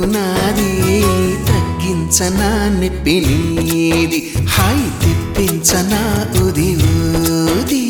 తప్పు నాది తగ్గించనా నొప్పి నీది హాయి తిప్పించనా ఉది ఊది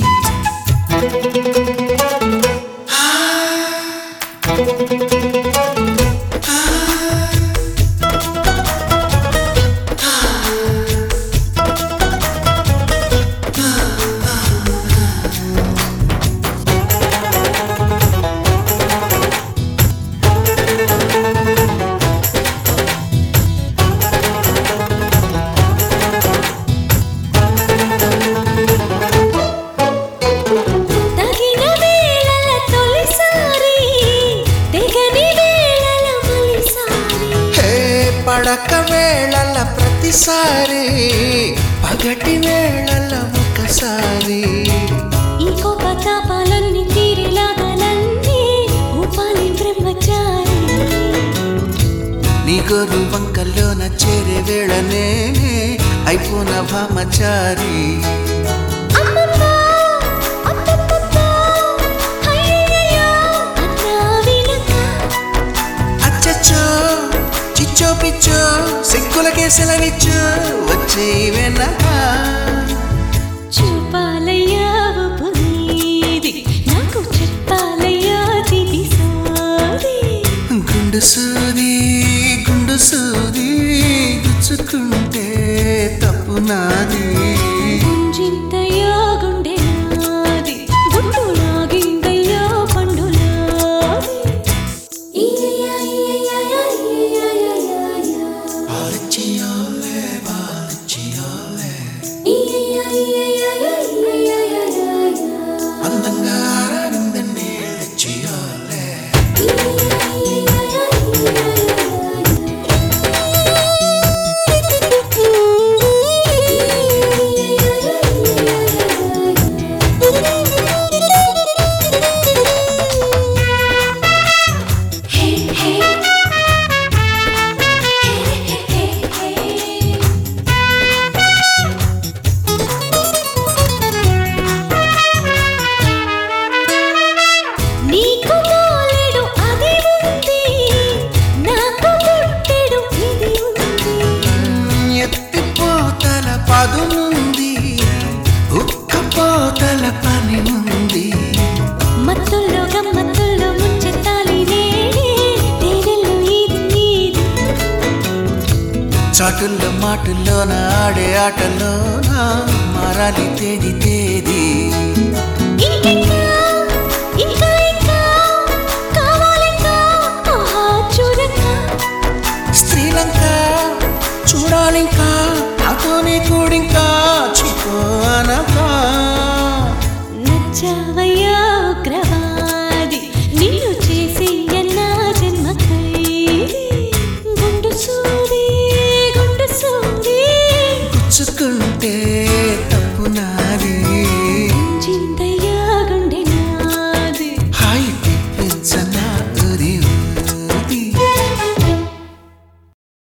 పడక వేళల ప్రతిసారి పగటి వేళల ఒకసారి ఈ కోపతాపాలన్నీ తీరేలాగాలన్నీ ఊపాలి బ్రహ్మచారి నీ గోరు వంకల్లోన చేరే వేళనే అయిపోన భామచారి చిచ్చో పిచ్చో సిగ్గులకే సెలవిచ్చు వచ్చే వెనక చూపాలయ్యా పునీది నాకు చెప్పాలయ్యా తిది సోది గుండు సూది గుచ్చుకుంటే తప్పు నాది గుంజింతయ్యా గుండె నాది గుండు లాగిందయ్యా పండు నాది అందంగా ఆరాడిందండి తెచ్చియాలే పదునుంది ఉక్కపోతల పని ఉంది మత్తుల్లో గమ్మత్తుల్లో ముంచెత్తాలి తేరెల్లో ఇది చాటుల్లో మాటుల్లోన ఆడే ఆటలోన మారాలి తేది ఇంకా కావాలింకా చూడక స్త్రీలంక చూడాలింకా నాతోనే కూడింకా చికో అనకా నచ్చావయ్యా ఉగ్రవాది నిన్ను చేసి ఎన్నా జన్మకైది గుండు సూది గుచ్చుకుంటే